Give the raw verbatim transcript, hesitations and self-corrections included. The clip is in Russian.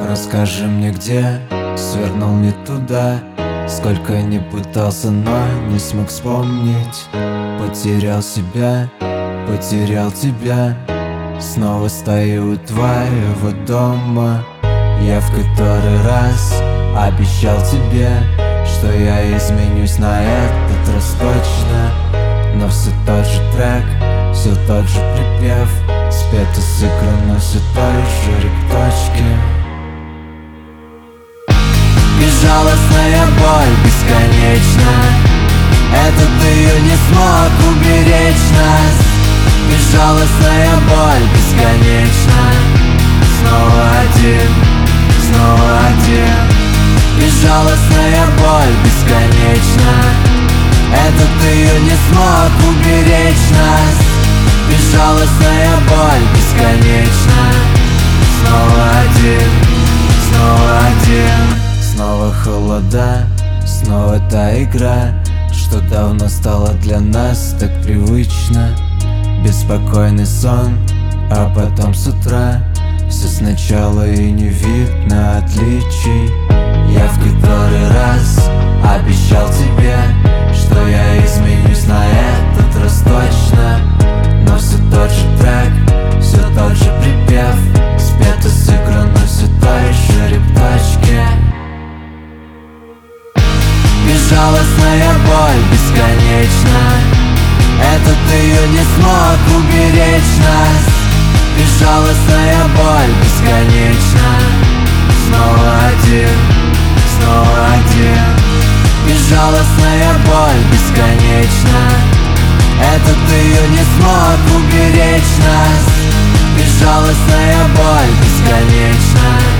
Расскажи мне, где свернул не туда. Сколько не пытался, но не смог вспомнить. Потерял себя, потерял тебя. Снова стою у твоего дома. Я в который раз обещал тебе, что я изменюсь на этот раз точно. Но все тот же трек, все тот же припев, спет и сыграно все той же репточки. Безжалостная боль бесконечна, этот ее не смог уберечь нас. Безжалостная боль бесконечна, снова один, снова один. Безжалостная боль бесконечна, этот ее не смог уберечь нас. Безжалостная боль бесконечна, снова один, снова один. Снова холода, снова та игра, что давно стала для нас так привычно. Беспокойный сон, а потом с утра все сначала и не видно отличий. Я в который раз обещал тебе, что я изменюсь на этот раз точно. Но все тот же трек, все тот же припев, спет и сыграно все той же репточки. Безжалостная боль бесконечна, этот ее не смог уберечь нас. Безжалостная боль бесконечна, снова один, снова один. Безжалостная боль бесконечна, этот ее не смог уберечь нас. Безжалостная боль бесконечна,